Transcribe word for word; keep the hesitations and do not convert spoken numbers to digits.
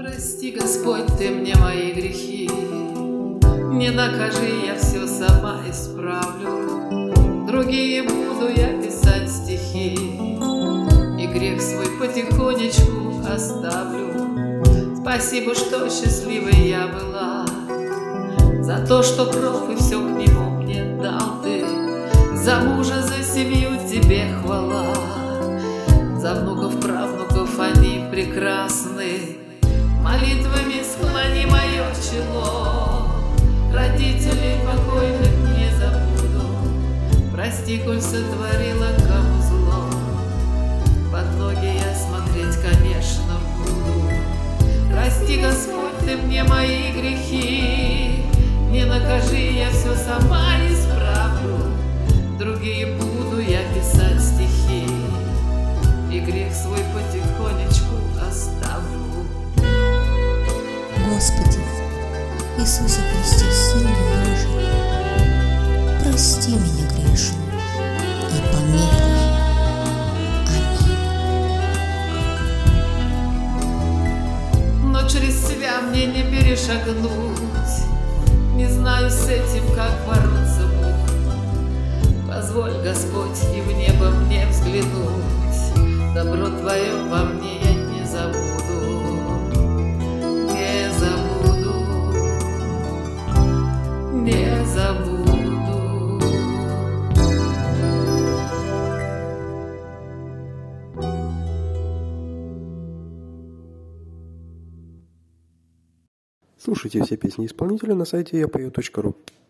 Прости, Господь, Ты мне мои грехи, не накажи, я все сама исправлю. Другие буду я писать стихи, и грех свой потихонечку оставлю. Спасибо, что счастливой я была, за то, что кров и все к нему мне дал Ты. За мужа, за семью Тебе хвала, за внуков, правнуков, они прекрасны. Молитвами склони мое чело, родителей покойных не забуду. Прости, коль сотворила кому зло, под ноги я смотреть, конечно, буду. Прости, Господь, Ты мне мои грехи, не накажи, я все сама исправлю. Другие буду я писать стихи, и грех свой потихонечку оставлю. Господи, Иисусе Христе, Сыне Божий, прости меня грешную и помилуй. Аминь. Но через себя мне не перешагнуть, не знаю с этим, как бороться буду. Позволь, Господь, и в небо мне взглянуть, добро Твое во мне я не забуду, не забуду, не забуду. Слушайте все песни исполнителя на сайте я пою точка ру.